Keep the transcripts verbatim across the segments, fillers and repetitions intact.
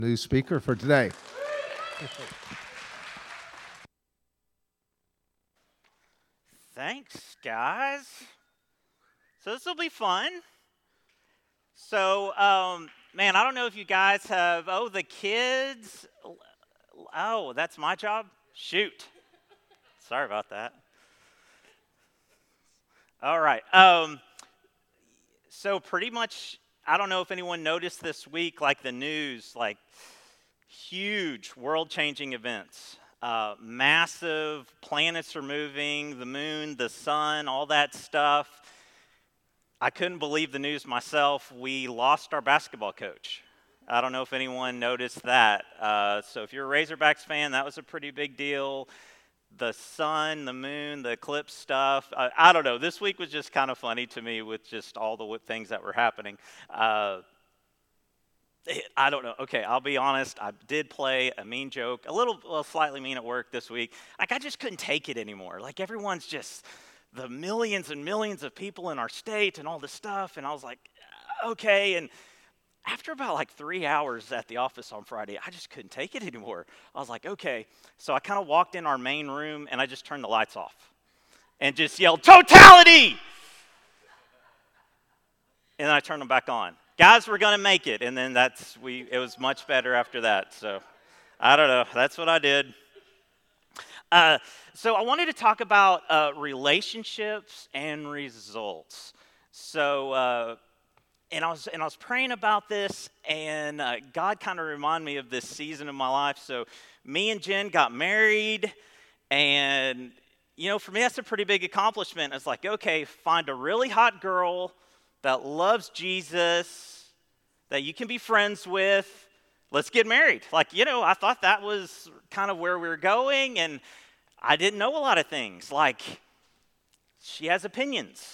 New speaker for today. Thanks, guys. So this will be fun. So, um, man, I don't know if you guys have, oh, the kids. Oh, that's my job? Shoot. Sorry about that. All right. Um, so pretty much, I don't know if anyone noticed this week, like the news, like huge world-changing events. Uh, massive planets are moving, the moon, the sun, all that stuff. I couldn't believe the news myself. We lost our basketball coach. I don't know if anyone noticed that. Uh, so if you're a Razorbacks fan, that was a pretty big deal. The sun, the moon, the eclipse stuff. Uh, I don't know. This week was just kind of funny to me with just all the things that were happening. Uh, I don't know. Okay, I'll be honest. I did play a mean joke, a little, well, slightly mean at work this week. Like, I just couldn't take it anymore. Like, everyone's just the millions and millions of people in our state and all this stuff. And I was like, okay. And after about like three hours at the office on Friday, I just couldn't take it anymore. I was like, okay. So I kind of walked in our main room and I just turned the lights off and just yelled, totality! And then I turned them back on. Guys, we're going to make it. And then that's, we. it was much better after that. So I don't know. That's what I did. Uh, so I wanted to talk about uh, relationships and results. So, uh, and I was and I was praying about this, and uh, God kind of reminded me of this season of my life. So, me and Jen got married, and you know, for me, that's a pretty big accomplishment. It's like, okay, find a really hot girl that loves Jesus, that you can be friends with. Let's get married. Like, you know, I thought that was kind of where we were going, and I didn't know a lot of things. Like, she has opinions.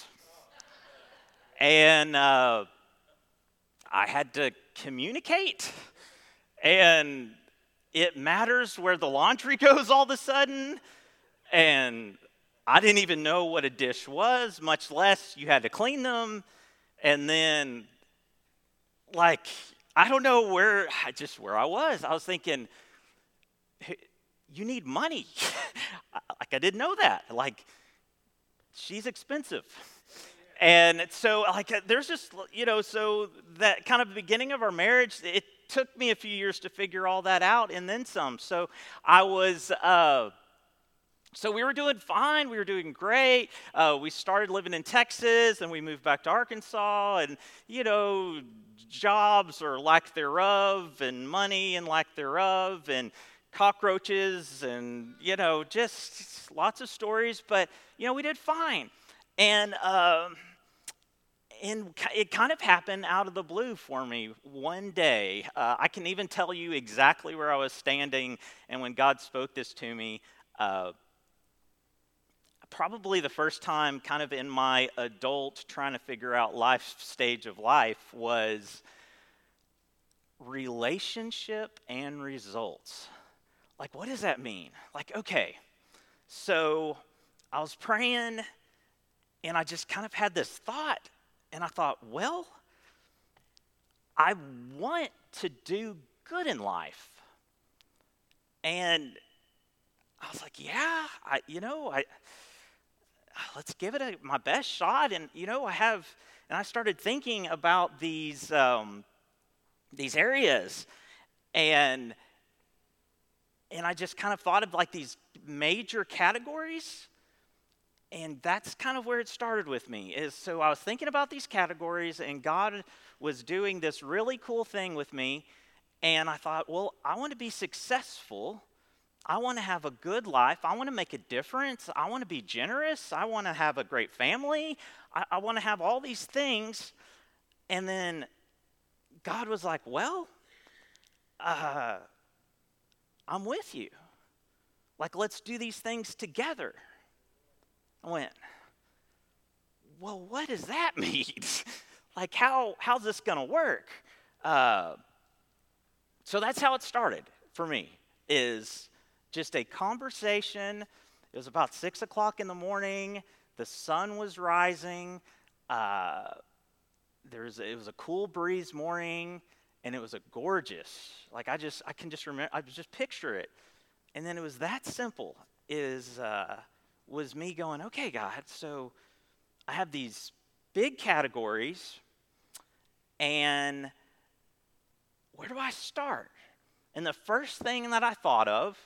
And uh, I had to communicate. And it matters where the laundry goes all of a sudden. And I didn't even know what a dish was, much less you had to clean them. And then, like, I don't know where, just where I was. I was thinking, hey, you need money. Like, I didn't know that. Like, she's expensive. And so, like, there's just, you know, so that kind of beginning of our marriage, it took me a few years to figure all that out and then some. So I was, uh, so we were doing fine. We were doing great. Uh, we started living in Texas, and we moved back to Arkansas, and, you know, jobs or lack thereof, and money and lack thereof, and cockroaches, and, you know, just lots of stories. But, you know, we did fine. And, uh, and it kind of happened out of the blue for me one day. Uh, I can even tell you exactly where I was standing, and when God spoke this to me, uh, probably the first time kind of in my adult trying to figure out life stage of life was relationship and results. Like, what does that mean? Like, okay, so I was praying and I just kind of had this thought, and I thought, well, I want to do good in life. And I was like, yeah, I, you know, I let's give it a, my best shot. And, you know, I have, and I started thinking about these, um, these areas. And, and I just kind of thought of like these major categories. And that's kind of where it started with me. Is so I was thinking about these categories, and God was doing this really cool thing with me. And I thought, well, I want to be successful. I want to have a good life. I want to make a difference. I want to be generous. I want to have a great family. I, I want to have all these things. And then God was like, well, uh, I'm with you. Like, let's do these things together. I went, well, what does that mean? Like, how how's this going to work? Uh, so that's how it started for me, is just a conversation. It was about six o'clock in the morning. The sun was rising. Uh, there was, it was a cool breeze morning. and it was a gorgeous, like I just, I can just remember, I just picture it. And then it was that simple, is, uh, was me going, okay, God, so I have these big categories, and where do I start? And the first thing that I thought of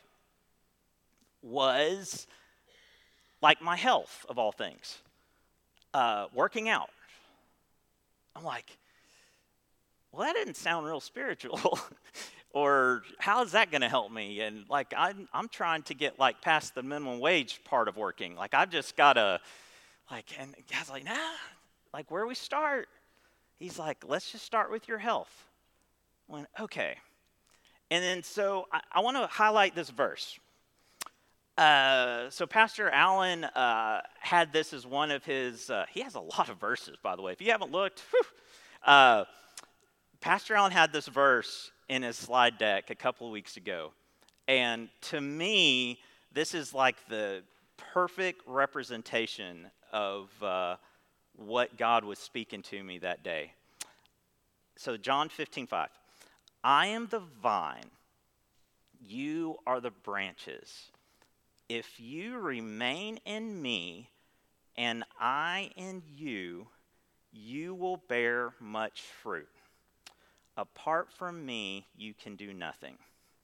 was like my health, of all things, uh, working out. I'm like, well, that didn't sound real spiritual. Or how is that going to help me? And like, I'm, I'm trying to get like past the minimum wage part of working. Like, I've just got to, like, and God's like, nah, like, where we start? He's like, let's just start with your health. I went, okay. And then so I, I want to highlight this verse. Uh, so Pastor Allen uh, had this as one of his, uh, he has a lot of verses, by the way. If you haven't looked, whew, uh, Pastor Allen had this verse in his slide deck a couple of weeks ago. And to me, this is like the perfect representation of uh, what God was speaking to me that day. So John fifteen five. I am the vine, you are the branches. If you remain in me and I in you, you will bear much fruit. Apart from me, you can do nothing.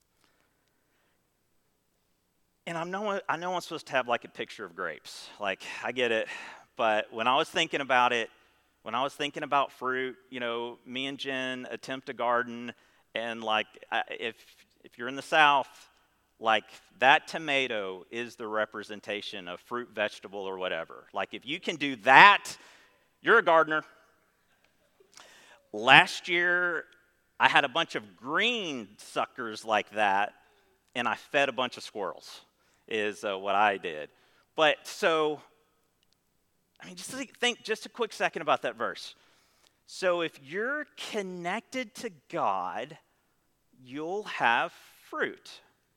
And I know, I know I'm supposed to have like a picture of grapes. Like, I get it. But when I was thinking about it, when I was thinking about fruit, you know, me and Jen attempt a garden. And like, if if you're in the South, like that tomato is the representation of fruit, vegetable, or whatever. Like, if you can do that, you're a gardener. Last year, I had a bunch of green suckers like that, and I fed a bunch of squirrels, is uh, what I did. But so, I mean, just think just a quick second about that verse. So if you're connected to God, you'll have fruit.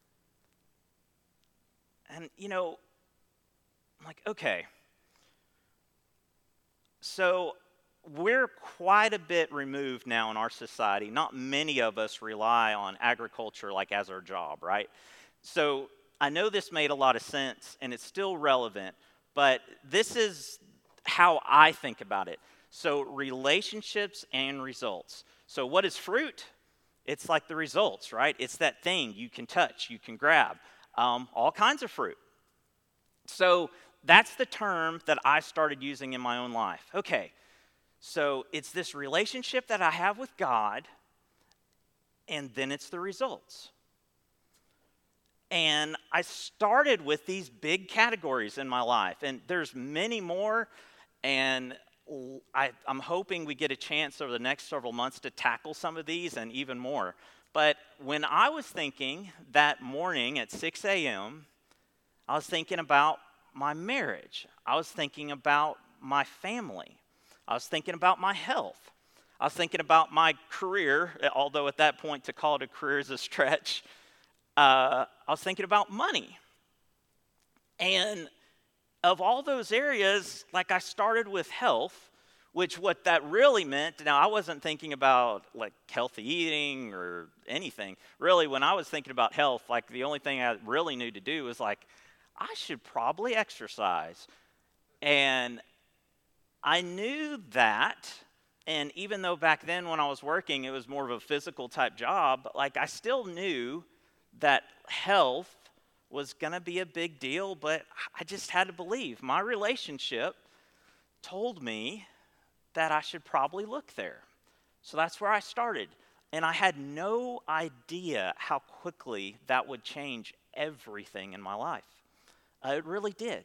And, you know, I'm like, okay. So we're quite a bit removed now in our society. Not many of us rely on agriculture like as our job, right? So I know this made a lot of sense, and it's still relevant, but this is how I think about it. So relationships and results. So what is fruit? It's like the results, right? It's that thing you can touch, you can grab, um, all kinds of fruit. So that's the term that I started using in my own life. Okay, so it's this relationship that I have with God, and then it's the results. And I started with these big categories in my life, and there's many more, and I, I'm hoping we get a chance over the next several months to tackle some of these and even more. But when I was thinking that morning at six a.m., I was thinking about my marriage. I was thinking about my family. I was thinking about my health. I was thinking about my career, although at that point to call it a career is a stretch. Uh, I was thinking about money. And of all those areas, like I started with health, which what that really meant, now I wasn't thinking about like healthy eating or anything. Really, when I was thinking about health, like the only thing I really knew to do was like, I should probably exercise. And I knew that, and even though back then when I was working, it was more of a physical type job, like I still knew that health was going to be a big deal, but I just had to believe. My relationship told me that I should probably look there. So that's where I started. And I had no idea how quickly that would change everything in my life. Uh, it really did.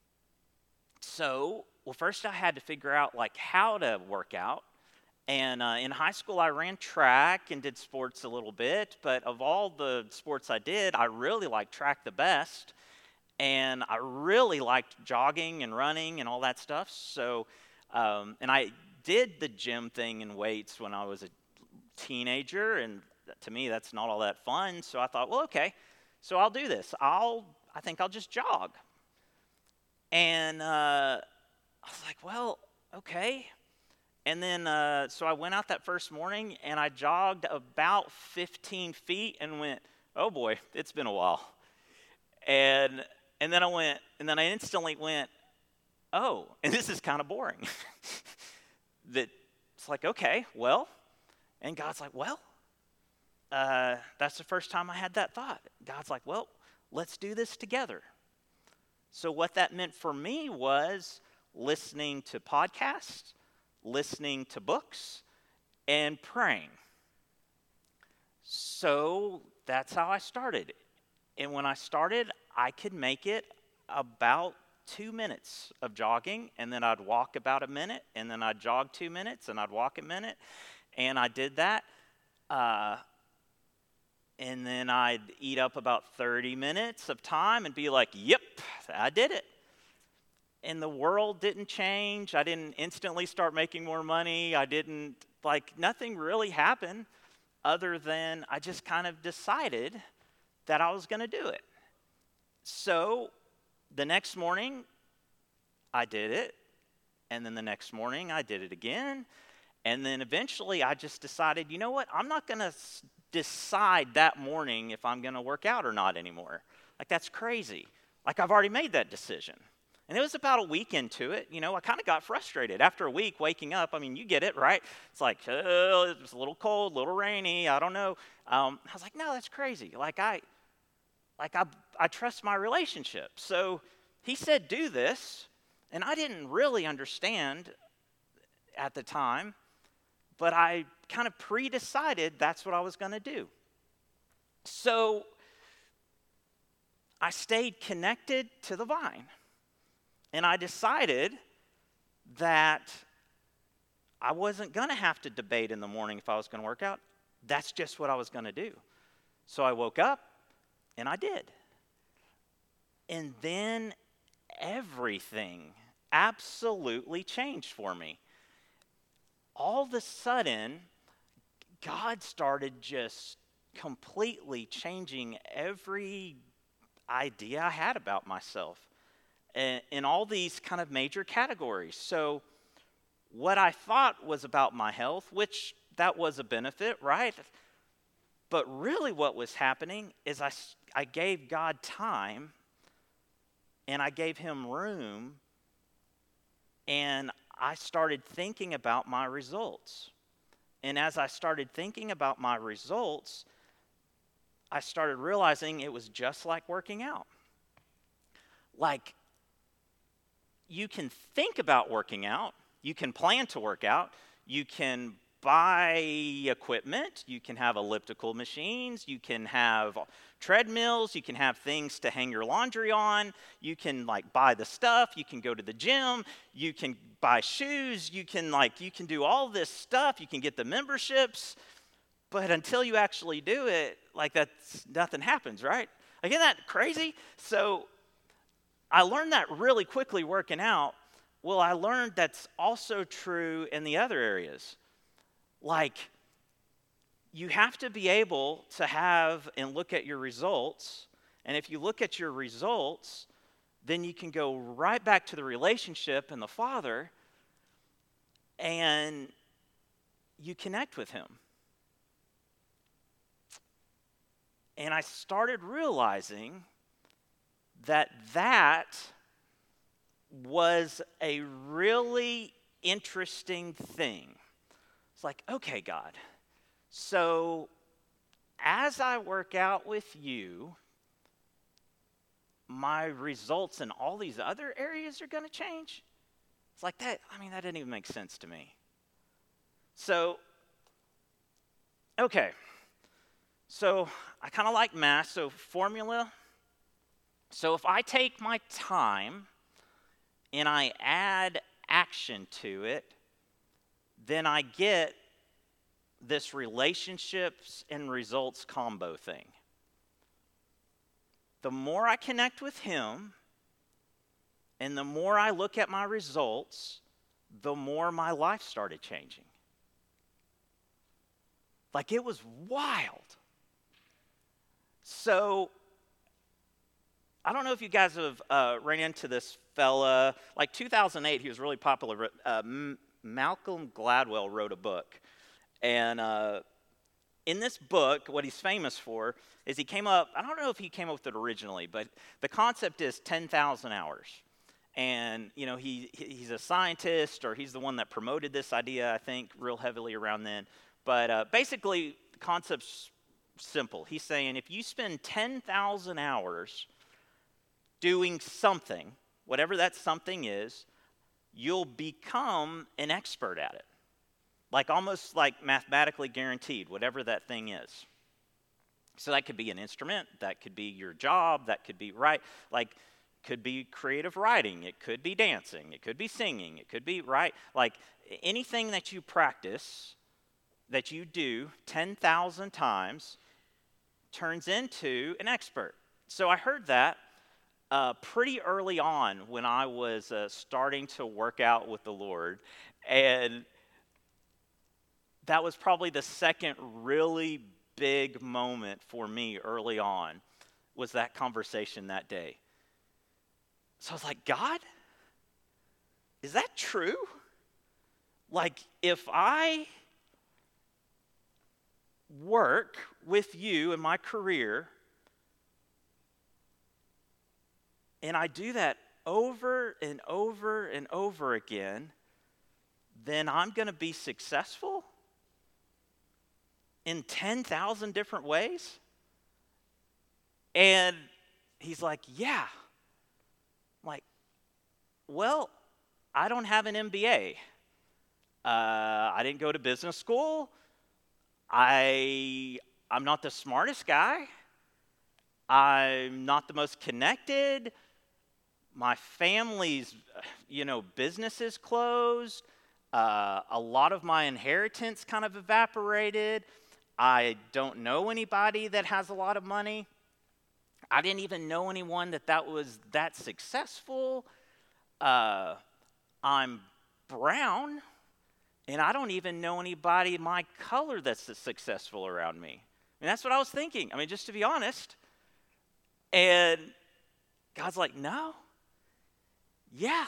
So, well, first I had to figure out like how to work out. And uh, in high school, I ran track and did sports a little bit. But of all the sports I did, I really liked track the best. And I really liked jogging and running and all that stuff. So, um, and I did the gym thing and weights when I was a teenager. And to me, that's not all that fun. So I thought, well, okay, so I'll do this. I'll, I think I'll just jog. And uh, I was like, well, okay. And then, uh, so I went out that first morning, and I jogged about fifteen feet and went, oh boy, it's been a while. And and then I went, and then I instantly went, oh, and this is kind of boring. That it's like, okay, well, and God's like, well, uh, that's the first time I had that thought. God's like, well, let's do this together. So what that meant for me was listening to podcasts, listening to books, and praying. So that's how I started. And when I started, I could make it about two minutes of jogging, and then I'd walk about a minute, and then I'd jog two minutes, and I'd walk a minute. And I did that. Uh, and then I'd eat up about thirty minutes of time and be like, yep, I did it. And the world didn't change. I didn't instantly start making more money. I didn't, like, nothing really happened other than I just kind of decided that I was going to do it. So the next morning, I did it. And then the next morning, I did it again. And then eventually, I just decided, you know what? I'm not going to s- decide that morning if I'm going to work out or not anymore. Like, that's crazy. Like, I've already made that decision. And it was about a week into it. You know, I kind of got frustrated. After a week waking up, I mean, you get it, right? It's like, oh, it was a little cold, a little rainy, I don't know. Um, I was like, no, that's crazy. Like, I, like I, I trust my relationship. So he said, do this. And I didn't really understand at the time, but I kind of pre-decided that's what I was going to do. So I stayed connected to the vine. And I decided that I wasn't going to have to debate in the morning if I was going to work out. That's just what I was going to do. So I woke up, and I did. And then everything absolutely changed for me. All of a sudden, God started just completely changing every idea I had about myself in, in all these kind of major categories. So what I thought was about my health, which that was a benefit, right? But really what was happening is I, I gave God time, and I gave him room, and I started thinking about my results. And as I started thinking about my results, I started realizing it was just like working out. Like, you can think about working out, you can plan to work out, you can buy equipment, you can have elliptical machines, you can have treadmills, you can have things to hang your laundry on, you can like buy the stuff, you can go to the gym, you can buy shoes, you can like you can do all this stuff, you can get the memberships, but until you actually do it, like that's nothing happens, right? Like, isn't that crazy? So I learned that really quickly working out. Well, I learned that's also true in the other areas. Like, you have to be able to have and look at your results. And if you look at your results, then you can go right back to the relationship and the Father, and you connect with him. And I started realizing that that was a really interesting thing. It's like, okay, God, so as I work out with you, my results in all these other areas are going to change? It's like that, I mean, that didn't even make sense to me. So, okay, so I kind of like math, so formula. So if I take my time and I add action to it, then I get this relationships and results combo thing. The more I connect with him and the more I look at my results, the more my life started changing. Like, it was wild. So I don't know if you guys have uh, ran into this fella. Like two thousand eight, he was really popular. Uh, Malcolm Gladwell wrote a book. And uh, in this book, what he's famous for is he came up, I don't know if he came up with it originally, but the concept is ten thousand hours. And, you know, he he's a scientist, or he's the one that promoted this idea, I think, real heavily around then. But uh, basically, the concept's simple. He's saying if you spend ten thousand hours doing something, whatever that something is, you'll become an expert at it. Like almost like mathematically guaranteed, whatever that thing is. So that could be an instrument, that could be your job, that could be, right, like, could be creative writing, it could be dancing, it could be singing, it could be, right, like anything that you practice, that you do ten thousand times, turns into an expert. So I heard that uh, pretty early on when I was uh, starting to work out with the Lord, and that was probably the second really big moment for me early on, was that conversation that day. So I was like, God, is that true? Like, if I work with you in my career, and I do that over and over and over again, then I'm going to be successful in ten thousand different ways? And he's like, yeah. I'm like, well, I don't have an M B A. Uh, I didn't go to business school. I, I'm not the smartest guy. I'm not the most connected. My family's, you know, business is closed. Uh, a lot of my inheritance kind of evaporated. I don't know anybody that has a lot of money. I didn't even know anyone that that was that successful. Uh, I'm brown, and I don't even know anybody my color that's successful around me. I mean, that's what I was thinking. I mean, just to be honest. And God's like, no. Yeah.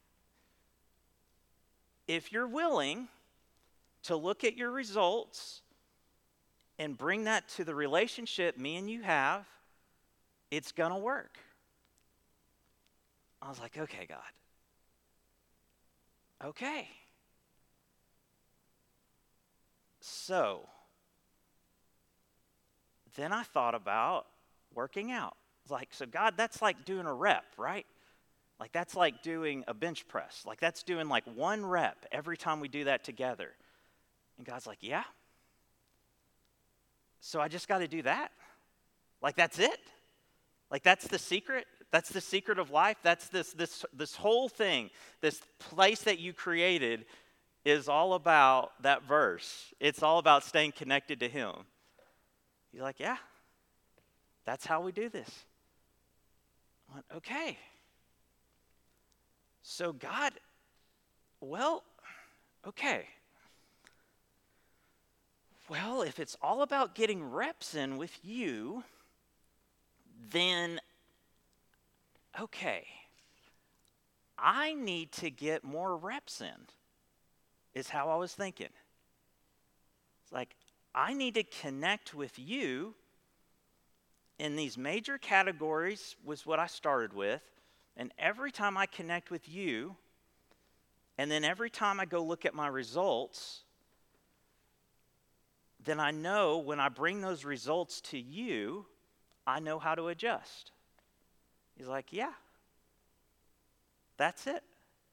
If you're willing to look at your results and bring that to the relationship me and you have, it's going to work. I was like, okay, God. Okay. So, then I thought about working out. It's like, so God, that's like doing a rep, right? Like that's like doing a bench press. Like that's doing like one rep every time we do that together. And God's like, yeah. So I just got to do that? Like that's it? Like that's the secret? That's the secret of life? That's this this this whole thing, this place that you created is all about that verse. It's all about staying connected to him. He's like, yeah, that's how we do this. I went, okay. So God, well, okay. Well, if it's all about getting reps in with you, then, okay, I need to get more reps in, is how I was thinking. It's like, I need to connect with you in these major categories, was what I started with. And every time I connect with you, and then every time I go look at my results, then I know when I bring those results to you, I know how to adjust. He's like, yeah, that's it.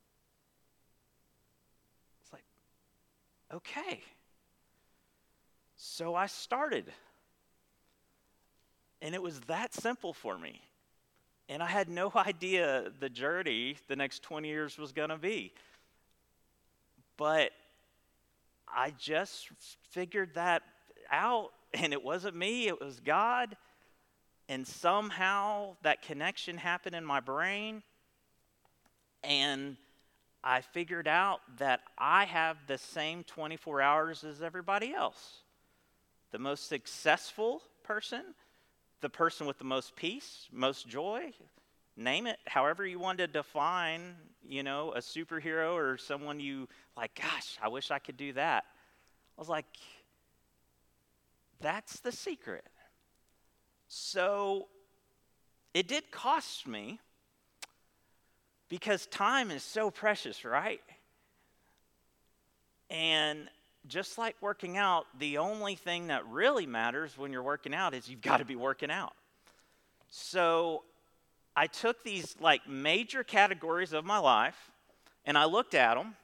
It's like, okay. So I started. And it was that simple for me. And I had no idea the journey the next twenty years was going to be. But I just figured that out, and it wasn't me, it was God. And somehow that connection happened in my brain, and I figured out that I have the same twenty-four hours as everybody else. The most successful person, the person with the most peace, most joy, name it however you want to define, you know, a superhero or someone you like, gosh, I wish I could do that. I was like, that's the secret. So it did cost me, because time is so precious, right? And just like working out, the only thing that really matters when you're working out is you've got to be working out. So I took these like major categories of my life and I looked at them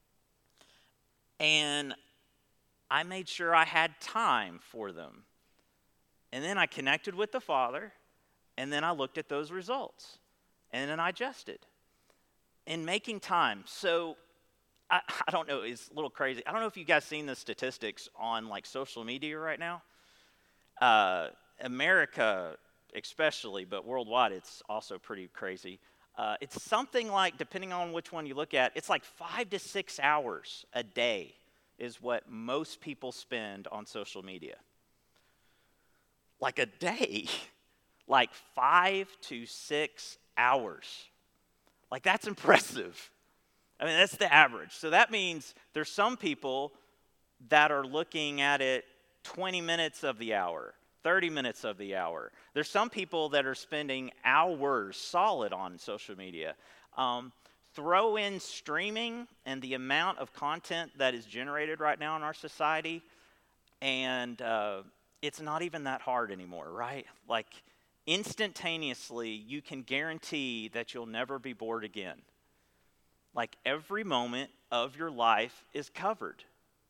and I made sure I had time for them. And then I connected with the Father, and then I looked at those results, and then I adjusted. In making time, so I, I don't know, it's a little crazy. I don't know if you guys seen the statistics on like social media right now. Uh, America especially, but worldwide it's also pretty crazy. Uh, it's something like, depending on which one you look at, it's like five to six hours a day is what most people spend on social media. Like a day, like five to six hours. Like, that's impressive. I mean, that's the average. So that means there's some people that are looking at it twenty minutes of the hour, thirty minutes of the hour. There's some people that are spending hours solid on social media. Um, throw in streaming and the amount of content that is generated right now in our society, and uh, it's not even that hard anymore, right? Like, instantaneously, you can guarantee that you'll never be bored again. Like, every moment of your life is covered.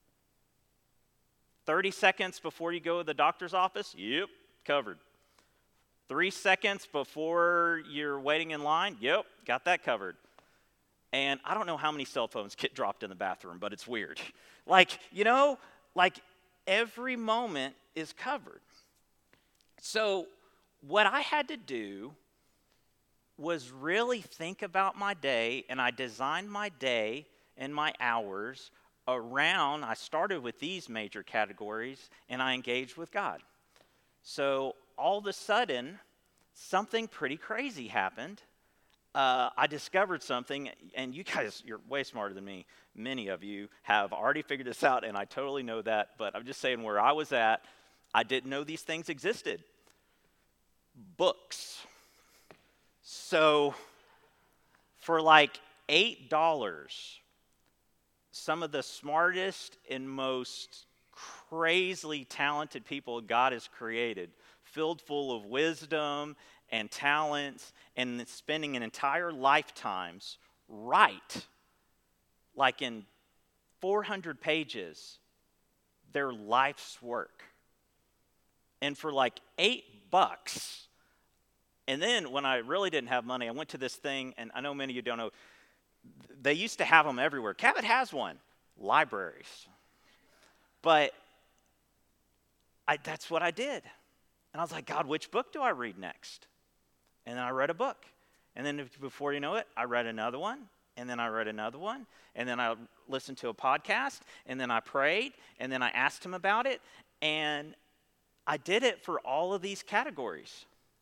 thirty seconds before you go to the doctor's office, yep, covered. Three seconds before you're waiting in line, yep, got that covered. And I don't know how many cell phones get dropped in the bathroom, but it's weird. Like, you know, like every moment is covered. So what I had to do was really think about my day, and I designed my day and my hours around, I started with these major categories, and I engaged with God. So all of a sudden, something pretty crazy happened. Uh, I discovered something, and you guys, you're way smarter than me. Many of you have already figured this out, and I totally know that, but I'm just saying where I was at, I didn't know these things existed. Books. So for like eight dollars, some of the smartest and most crazily talented people God has created, filled full of wisdom and talents, and spending an entire lifetimes write, like in four hundred pages, their life's work. And for like eight bucks, and then when I really didn't have money, I went to this thing, and I know many of you don't know, they used to have them everywhere. Cabot has one, libraries. But I, that's what I did. And I was like, God, which book do I read next? And then I read a book. And then before you know it, I read another one. And then I read another one. And then I listened to a podcast. And then I prayed. And then I asked him about it. And I did it for all of these categories.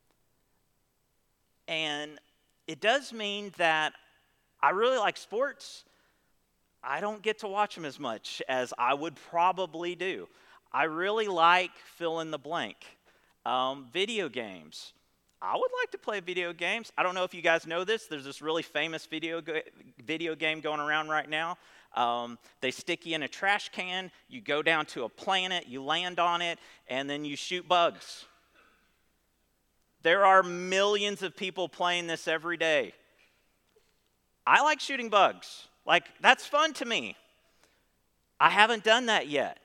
And it does mean that I really like sports. I don't get to watch them as much as I would probably do. I really like fill in the blank. Um, video games. I would like to play video games. I don't know if you guys know this. There's this really famous video go- video game going around right now. Um, they stick you in a trash can. You go down to a planet. You land on it. And then you shoot bugs. There are millions of people playing this every day. I like shooting bugs. Like, that's fun to me. I haven't done that yet.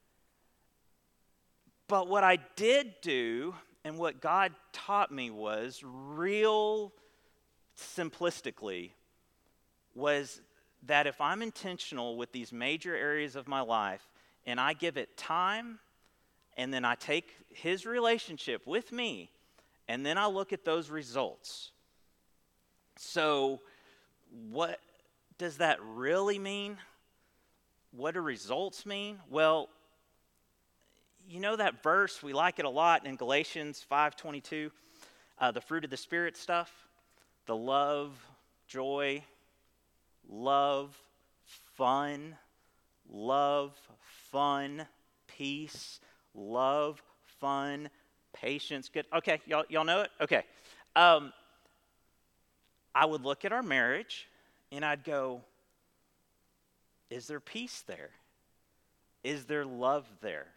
But what I did do, and what God taught me was, real simplistically, was that if I'm intentional with these major areas of my life, and I give it time, and then I take his relationship with me, and then I look at those results. So what does that really mean? What do results mean? Well, you know that verse, we like it a lot in Galatians five twenty-two, uh, the fruit of the Spirit stuff. the love, joy, love, fun, love, fun, peace, love, fun, patience. Good. Okay, y'all, y'all know it? Okay. Um, I would look at our marriage and I'd go, is there peace there? Is there love there?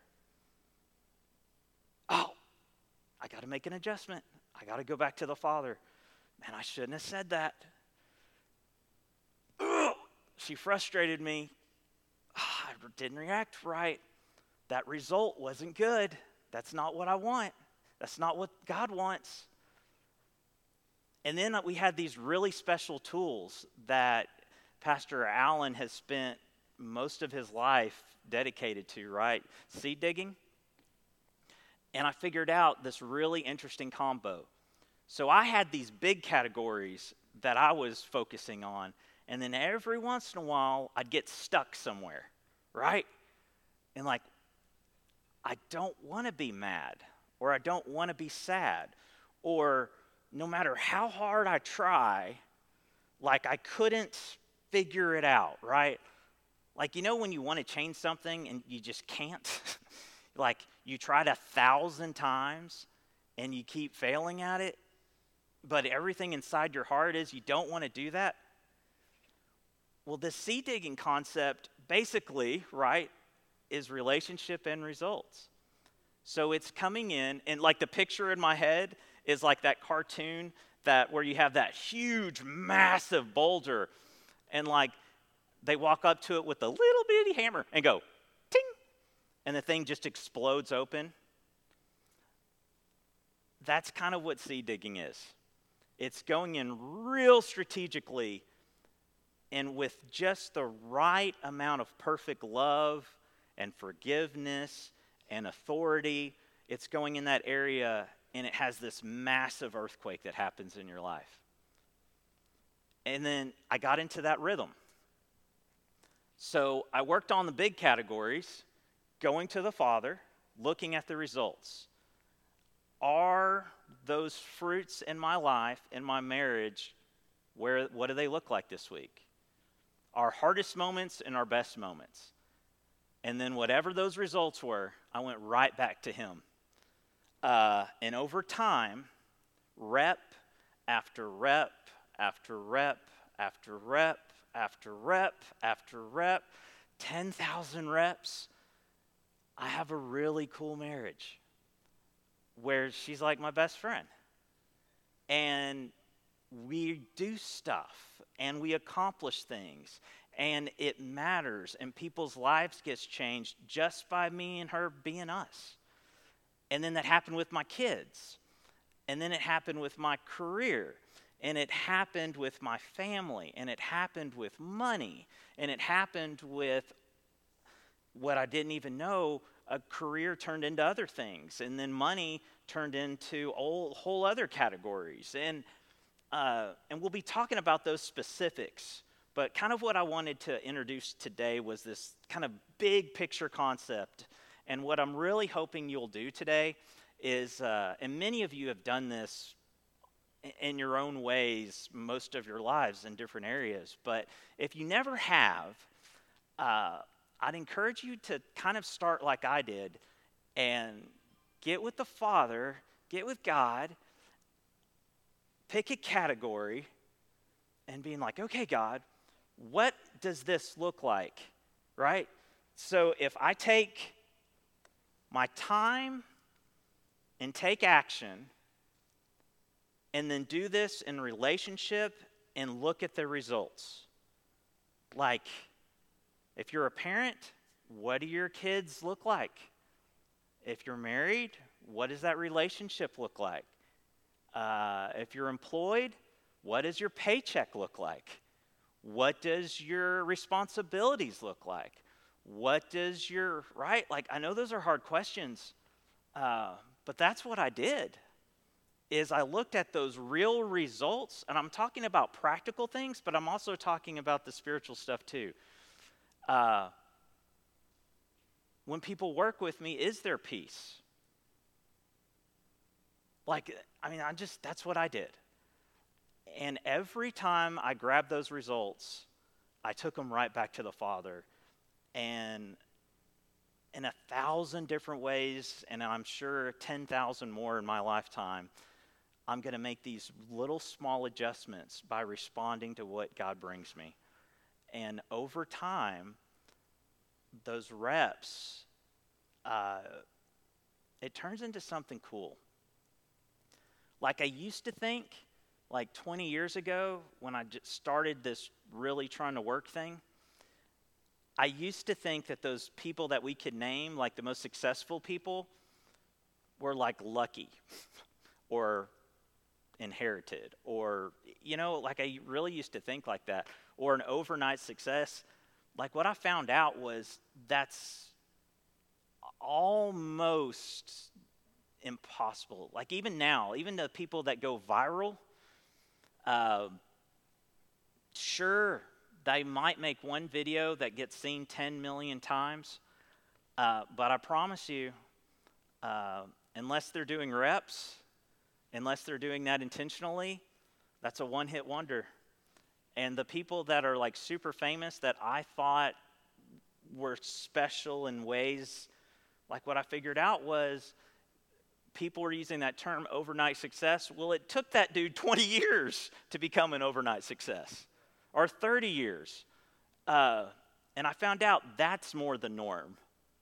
Oh, I got to make an adjustment. I got to go back to the Father. Man, I shouldn't have said that. Ugh, she frustrated me. I didn't react right. That result wasn't good. That's not what I want. That's not what God wants. And then we had these really special tools that Pastor Allen has spent most of his life dedicated to, right? Seed digging. And I figured out this really interesting combo. So I had these big categories that I was focusing on, and then every once in a while, I'd get stuck somewhere, right? And like, I don't want to be mad, or I don't want to be sad, or no matter how hard I try, like I couldn't figure it out, right? Like, you know when you want to change something and you just can't? Like, you tried a thousand times and you keep failing at it, but everything inside your heart is you don't want to do that? Well, the seed digging concept basically, right, is relationship and results. So it's coming in, and like the picture in my head is like that cartoon that where you have that huge, massive boulder, and like they walk up to it with a little bitty hammer and go, ting, and the thing just explodes open. That's kind of what seed digging is. It's going in real strategically and with just the right amount of perfect love and forgiveness and authority. It's going in that area, and it has this massive earthquake that happens in your life. And then I got into that rhythm. So I worked on the big categories, going to the Father, looking at the results. Are those fruits in my life, in my marriage, where what do they look like this week? Our hardest moments and our best moments. And then whatever those results were, I went right back to Him. Uh, and over time, rep after rep after rep after rep after rep after rep, ten thousand reps, I have a really cool marriage where she's like my best friend. And we do stuff and we accomplish things and it matters and people's lives gets changed just by me and her being us. And then that happened with my kids. And then it happened with my career. And it happened with my family. And it happened with money. And it happened with what I didn't even know. A career turned into other things. And then money turned into all, whole other categories. And uh, and we'll be talking about those specifics. But kind of what I wanted to introduce today was this kind of big picture concept. And what I'm really hoping you'll do today is, uh, and many of you have done this in your own ways most of your lives in different areas, but if you never have, uh, I'd encourage you to kind of start like I did and get with the Father, get with God, pick a category, and being like, okay, God, what does this look like, right? So if I take my time and take action and then do this in relationship and look at the results. Like, if you're a parent, what do your kids look like? If you're married, what does that relationship look like? Uh, if you're employed, what does your paycheck look like? What does your responsibilities look like? What does your, right? Like, I know those are hard questions, uh, but that's what I did, is I looked at those real results, and I'm talking about practical things, but I'm also talking about the spiritual stuff too. Uh, when people work with me, is there peace? Like, I mean, I just, that's what I did. And every time I grabbed those results, I took them right back to the Father. And in a thousand different ways, and I'm sure ten thousand more in my lifetime, I'm going to make these little small adjustments by responding to what God brings me. And over time, those reps, uh, it turns into something cool. Like I used to think, like twenty years ago, when I just started this really trying to work thing, I used to think that those people that we could name, like the most successful people, were like lucky or inherited, or, you know, like I really used to think like that, or an overnight success. Like what I found out was that's almost impossible. Like even now, even the people that go viral, uh, sure, they might make one video that gets seen ten million times, uh, but I promise you, uh, unless they're doing reps, unless they're doing that intentionally, that's a one-hit wonder. And the people that are like super famous that I thought were special in ways, like what I figured out was people were using that term overnight success. Well, it took that dude twenty years to become an overnight success, or thirty years. Uh, and I found out that's more the norm.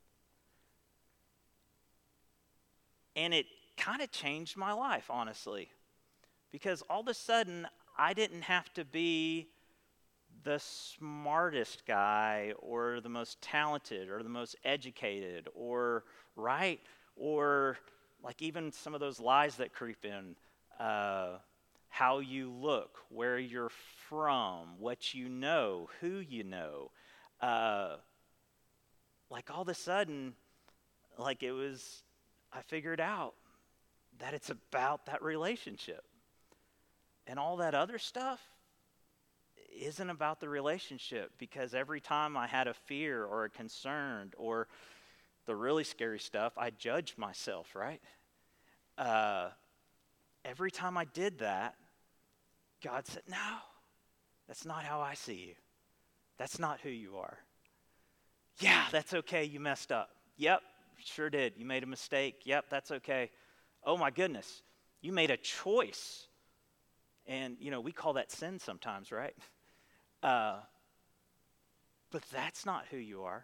And it kind of changed my life, honestly, because all of a sudden I didn't have to be the smartest guy or the most talented or the most educated or right or like even some of those lies that creep in, uh, how you look, where you're from, what you know, who you know. Uh, like all of a sudden, like it was, I figured out that it's about that relationship. And all that other stuff isn't about the relationship, because every time I had a fear or a concern or the really scary stuff, I judged myself, right? Uh, every time I did that, God said, no, that's not how I see you. That's not who you are. Yeah, that's okay, you messed up. Yep, sure did. You made a mistake. Yep, that's okay. Oh my goodness, you made a choice. And, you know, we call that sin sometimes, right? Uh, but that's not who you are.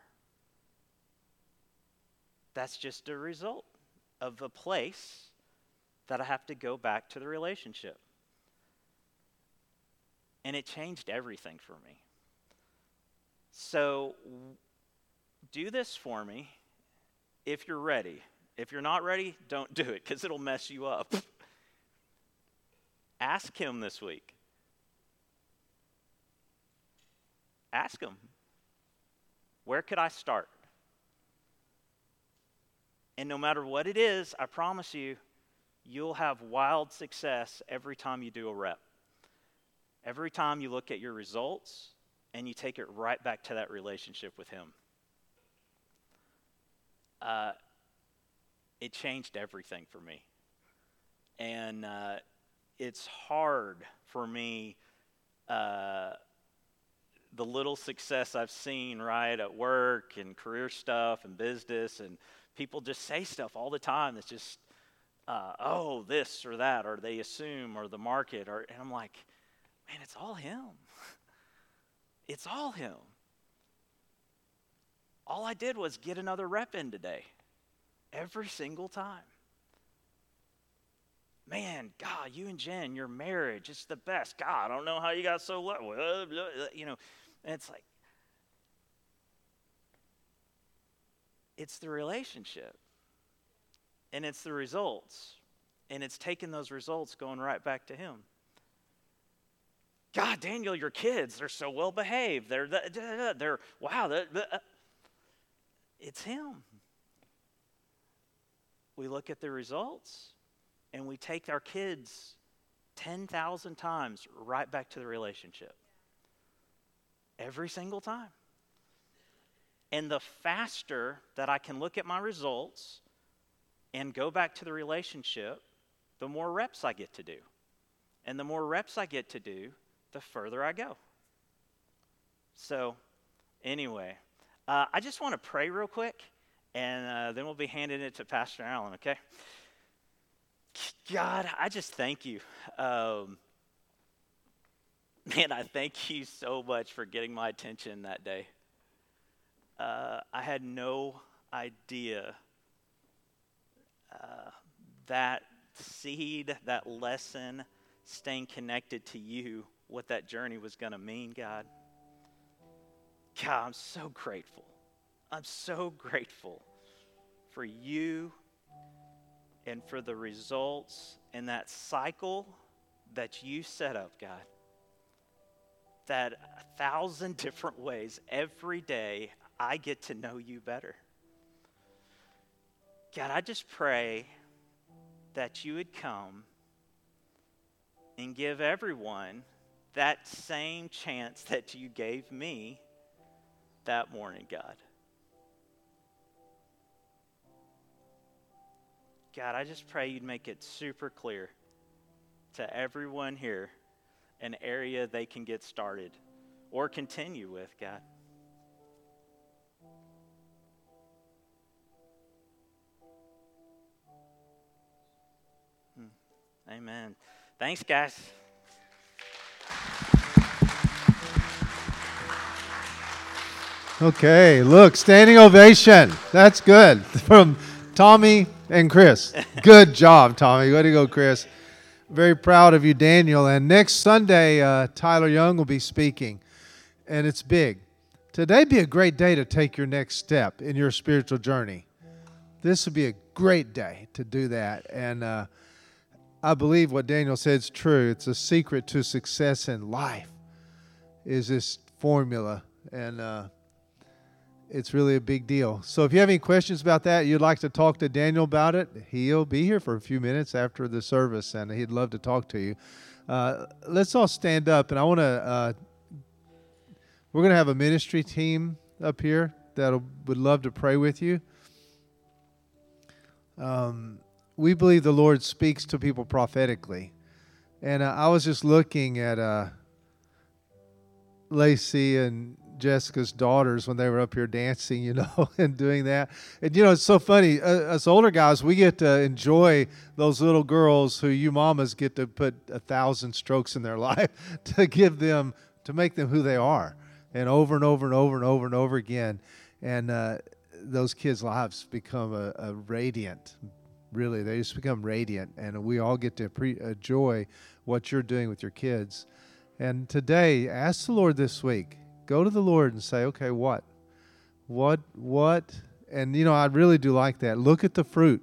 That's just a result of a place that I have to go back to the relationship. And it changed everything for me. So do this for me if you're ready. If you're not ready, don't do it, because it'll mess you up. Ask him this week. Ask him, where could I start? And no matter what it is, I promise you, you'll have wild success every time you do a rep. Every time you look at your results and you take it right back to that relationship with him. Uh, it changed everything for me. And uh, it's hard for me, uh, the little success I've seen, right, at work and career stuff and business, and people just say stuff all the time that's just, uh, oh, this or that, or they assume, or the market, or, and I'm like, man, it's all him. It's all him. All I did was get another rep in today, every single time. Man, God, you and Jen, your marriage, it's the best. God, I don't know how you got so low. You know, and it's like, it's the relationship. And it's the results. And it's taking those results, going right back to him. God, Daniel, your kids, they're so well behaved. They're, they're, they're wow. They're, they're, it's him. We look at the results. And we take our kids ten thousand times right back to the relationship. Every single time. And the faster that I can look at my results and go back to the relationship, the more reps I get to do. And the more reps I get to do, the further I go. So anyway, uh, I just want to pray real quick, and uh, then we'll be handing it to Pastor Allen, okay? God, I just thank you. Um, man, I thank you so much for getting my attention that day. Uh, I had no idea uh, that seed, that lesson, staying connected to you, what that journey was going to mean, God. God, I'm so grateful. I'm so grateful for you and for the results and that cycle that you set up, God. That a thousand different ways, every day, I get to know you better. God, I just pray that you would come and give everyone that same chance that you gave me that morning, God. God, I just pray you'd make it super clear to everyone here an area they can get started or continue with, God. Hmm. Amen. Thanks, guys. Okay, look, standing ovation. That's good. From Tommy and Chris. Good job, Tommy. Way to go, Chris. Very proud of you, Daniel. And next Sunday, uh, Tyler Young will be speaking, and it's big. Today be a great day to take your next step in your spiritual journey. This would be a great day to do that. And uh, I believe what Daniel said is true. It's a secret to success in life is this formula. And uh, it's really a big deal. So if you have any questions about that, you'd like to talk to Daniel about it, he'll be here for a few minutes after the service, and he'd love to talk to you. Uh, let's all stand up, and I want to, uh, we're going to have a ministry team up here that would love to pray with you. Um, we believe the Lord speaks to people prophetically. And uh, I was just looking at uh, Lacey and Jessica's daughters when they were up here dancing, you know, and doing that. And, you know, it's so funny. Uh, us older guys, we get to enjoy those little girls who you mamas get to put a thousand strokes in their life to give them, to make them who they are. And over and over and over and over and over again. And uh, those kids' lives become a, a radiant, really. They just become radiant. And we all get to pre- enjoy what you're doing with your kids. And today, ask the Lord this week. Go to the Lord and say, okay, what? What, what? And, you know, I really do like that. Look at the fruit.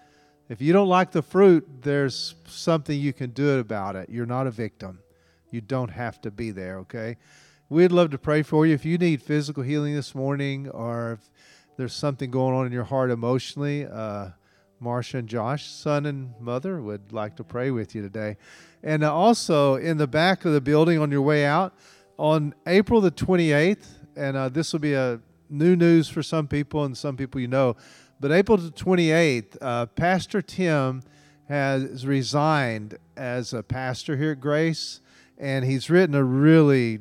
If you don't like the fruit, there's something you can do about it. You're not a victim. You don't have to be there, okay? We'd love to pray for you. If you need physical healing this morning or if there's something going on in your heart emotionally, uh, Marcia and Josh, son and mother, would like to pray with you today. And uh, also, in the back of the building on your way out, on April the twenty-eighth, and uh, this will be a new news for some people and some people you know, but April the twenty-eighth, uh, Pastor Tim has resigned as a pastor here at Grace, and he's written a really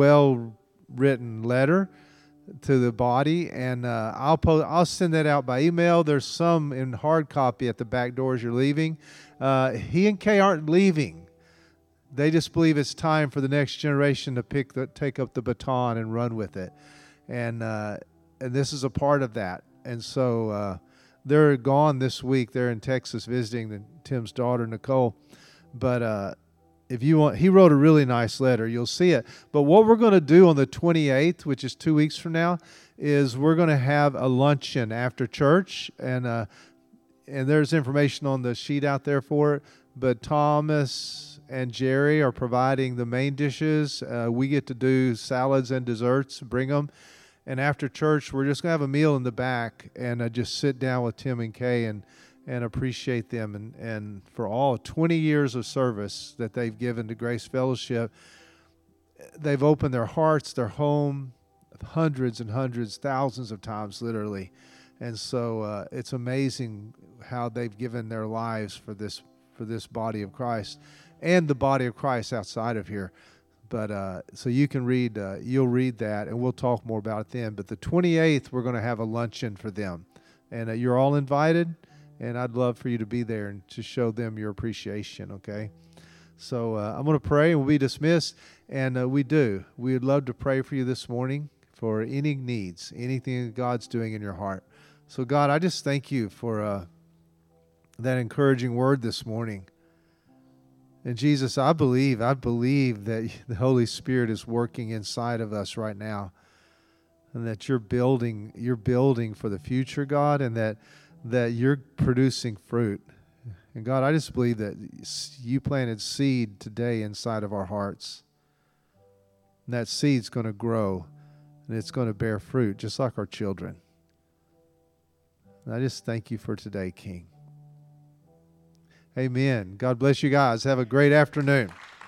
well-written letter to the body, and uh, I'll post, I'll send that out by email. There's some in hard copy at the back door as you're leaving. Uh, he and Kay aren't leaving. They just believe it's time for the next generation to pick the, take up the baton and run with it. And uh, and this is a part of that. And so uh, they're gone this week. They're in Texas visiting the, Tim's daughter, Nicole. But uh, if you want, he wrote a really nice letter. You'll see it. But what we're going to do on the twenty-eighth, which is two weeks from now, is we're going to have a luncheon after church. And, uh, and there's information on the sheet out there for it. But Thomas and Jerry are providing the main dishes. Uh, we get to do salads and desserts, bring them. And after church, we're just going to have a meal in the back and uh, just sit down with Tim and Kay and, and appreciate them. And, and for all twenty years of service that they've given to Grace Fellowship, they've opened their hearts, their home, hundreds and hundreds, thousands of times, literally. And so uh, it's amazing how they've given their lives for this for this body of Christ and the body of Christ outside of here. But uh, so you can read, uh, you'll read that, and we'll talk more about it then. But the twenty-eighth, we're going to have a luncheon for them. And uh, you're all invited, and I'd love for you to be there and to show them your appreciation, okay? So uh, I'm going to pray, and we'll be dismissed. And uh, we do. We would love to pray for you this morning for any needs, anything that God's doing in your heart. So, God, I just thank you for uh, that encouraging word this morning. And, Jesus, I believe, I believe that the Holy Spirit is working inside of us right now, and that you're building, you're building for the future, God, and that that you're producing fruit. And, God, I just believe that you planted seed today inside of our hearts. And that seed's going to grow, and it's going to bear fruit, just like our children. And I just thank you for today, King. Amen. God bless you guys. Have a great afternoon.